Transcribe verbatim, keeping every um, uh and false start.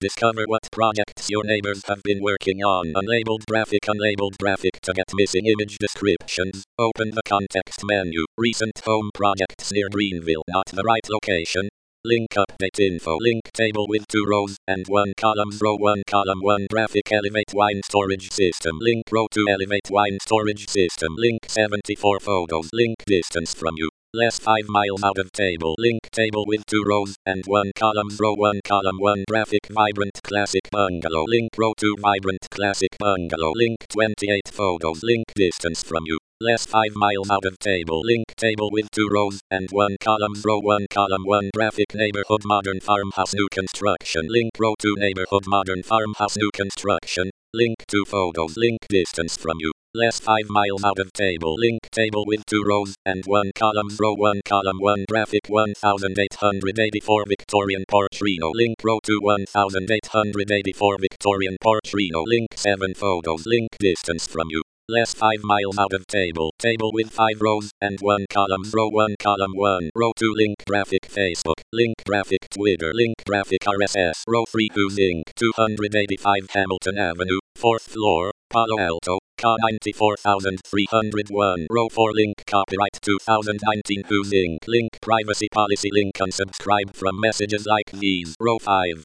Discover what projects your neighbors have been working on. Unlabeled graphic. Unlabeled graphic. To get missing image descriptions, open the context menu. Recent home projects near Greenville. Not the right location. Link update info. Link table with two rows and one columns. Row one column one graphic. Elevate wine storage system. Link row two elevate wine storage system. Link seventy-four photos. Link distance from you. Less five miles out of table. Link table with two rows and one columns. Row one column one graphic. Vibrant classic bungalow. Link row two vibrant classic bungalow. Link twenty-eight photos. Link distance from you. Less five miles out of table. Link table with two rows and one columns. Row one column one graphic. Neighborhood modern farmhouse new construction. Link row two neighborhood modern farmhouse new construction. Link two photos. Link distance from you. Less five miles out of table. Link table with two rows and one columns. Row one column one graphic. one thousand eight hundred eighty-four Victorian porch Reno. Link row two one thousand eight hundred eighty-four Victorian porch Reno. Link seven photos. Link distance from you. Less five miles out of table. Table with five rows and one columns. Row one column one. Row two link graphic Facebook. Link graphic Twitter. Link graphic R S S. Row three Who's Incorporated. two eighty-five Hamilton Avenue. fourth floor. Palo Alto. C A ninety-four thousand three hundred one. Row four link copyright two thousand nineteen Who's Incorporated. Link privacy policy. Link unsubscribe from messages like these. Row five.